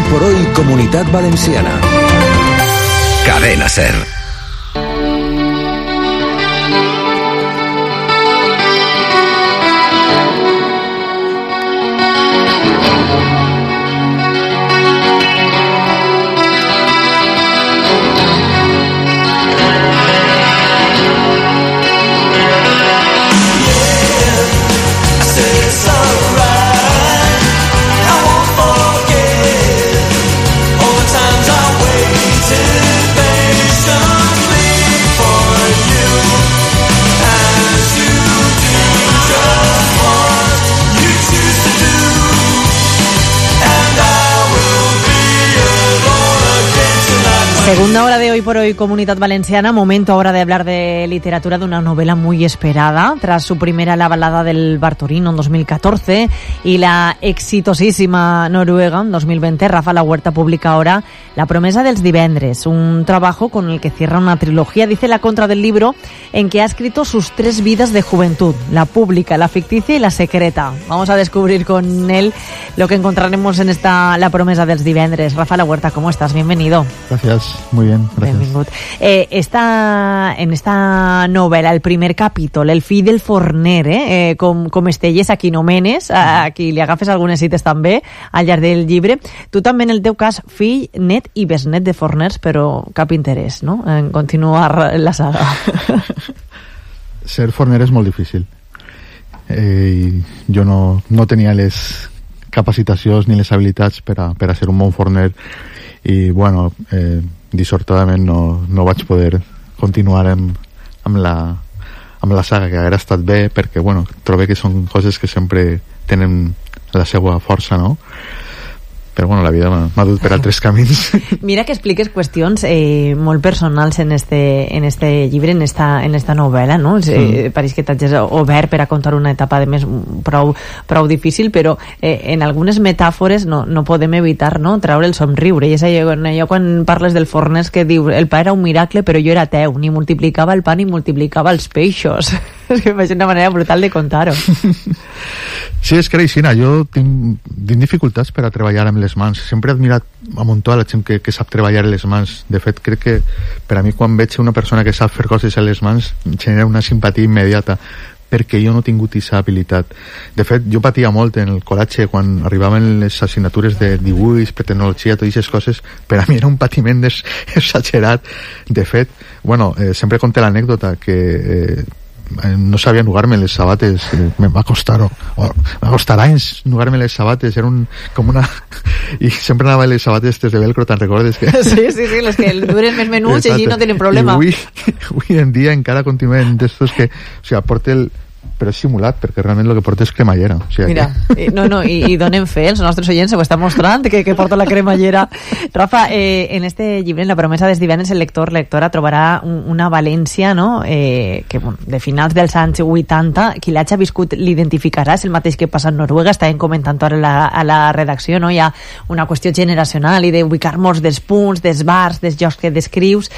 por Hoy Comunitat Valenciana. Cadena SER. Segunda hora de Hoy por Hoy Comunidad Valenciana, momento ahora de hablar de literatura, de una novela muy esperada, tras su primera La balada del Bartorino en 2014 y la exitosísima Noruega en 2020. Rafa La Huerta publica ahora La promesa dels divendres, un trabajo con el que cierra una trilogía, dice la contra del libro, en que ha escrito sus 3 vidas de juventud, la pública, la ficticia y la secreta. Vamos a descubrir con él lo que encontraremos en esta La promesa dels divendres. Rafa La Huerta, ¿cómo estás? Bienvenido. Gracias. Muy bien, gracias. En esta novel·la, el primer capítol, el fill del forner, com estelles a qui nomenes, a qui li agafes algunes cites també al llarg del llibre. Tu també, en el teu cas, fill, net i besnet de forners, però cap interès, no?, en continuar la saga. Ser forner és molt difícil. Jo no tenia les capacitacions ni les habilitats per a ser un bon forner i, bueno, dissortadament no vaig poder continuar amb la saga, que haguera estat bé, perquè, bueno, trobo que són coses que sempre tenen la seva força, no? Però, bueno, la vida m'ha dut per altres camins. Mira que expliques qüestions molt personals en este llibre, en esta novel·la, no? Pareix que t'has obert per a contar una etapa de més prou difícil, però en algunes metàfores no podem evitar, no?, traure el somriure. I és allò quan parles del forners que diu el pa era un miracle però jo era ateu, ni multiplicava el pa ni multiplicava els peixos. És que és una manera brutal de contar-ho. Sí, és que Reixina, jo tinc dificultats per a treballar amb les mans. Sempre he admirat a muntó a la gent que sap treballar les mans. De fet, crec que per a mi, quan veig una persona que sap fer coses a les mans, genera una simpatia immediata, perquè jo no he tingut aquesta habilitat. De fet, jo patia molt en el col·legi quan arribaven les assignatures de dibuix, per tecnologia, totes aquestes coses. Per a mi era un patiment exagerat. De fet, bueno, sempre conté l'anècdota que no sabia nugar-me les sabates, me va costar anys nugar-me les sabates, era com una... i sempre anava les sabates de velcro, te'n recordes? Sí, les que duren més menuts i així no tenen problema. I avui en dia encara continuen d'estos que, o sigui, porta el... però és simulat, perquè realment el que porta és cremallera. O sigui, mira, i donen fe, els nostres oients ho estan mostrant, que porta la cremallera. Rafa, en este llibre, en La promesa dels divendres, el lectora trobarà una València, no?, que, bueno, de finals dels anys 80, qui l'hagi viscut l'identificarà, és el mateix que passa en Noruega, estàvem comentant ara a la redacció, no?, hi ha una qüestió generacional i d'ubicar-nos dels punts, dels bars, dels jocs que descrius.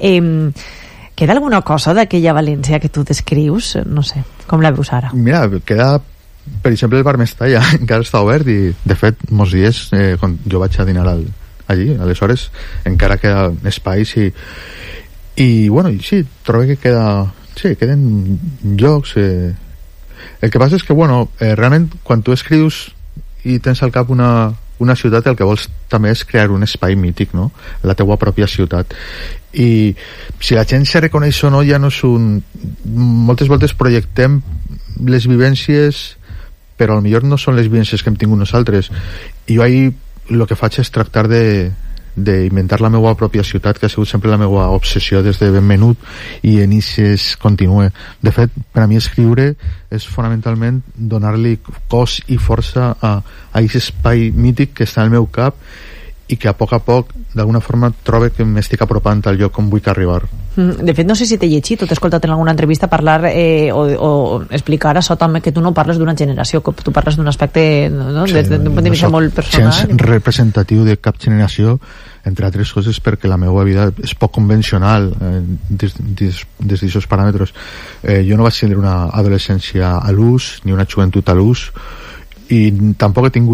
Queda alguna cosa d'aquella València que tu descrius? No sé, com la veus ara? Mira, queda, per exemple, el bar Mestalla, encara està obert i, de fet, molts dies, quan jo vaig a dinar allí, aleshores, encara queda espais i bueno, sí, trobo que queden llocs. El que passa és que, bueno, realment, quan tu escrius i tens al cap una ciutat, el que vols també és crear un espai mític, no?, la teua pròpia ciutat. I si la gent se reconeix o no, ja no és moltes voltes projectem les vivències, però potser no són les vivències que hem tingut nosaltres, i jo ahir el que faig és tractar d'inventar la meva pròpia ciutat, que ha sigut sempre la meva obsessió des de ben menut, i en ixes continue. De fet, per a mi escriure és fonamentalment donar-li cos i força a aquest espai mític que està al meu cap i que a poc, d'alguna forma, trobo que m'estic apropant al lloc on vull arribar. De fet, no sé si t'he llegit o t'he escoltat en alguna entrevista parlar o explicar això també, que tu no parles d'una generació, que tu parles d'un aspecte, no? Sí, d'un punt de vista molt personal. Gens representatiu de cap generació, entre altres coses perquè la meva vida és poc convencional des d'aquests paràmetres. Jo no vaig tindre una adolescència a l'ús, ni una joventut a l'ús, i tampoc he tingut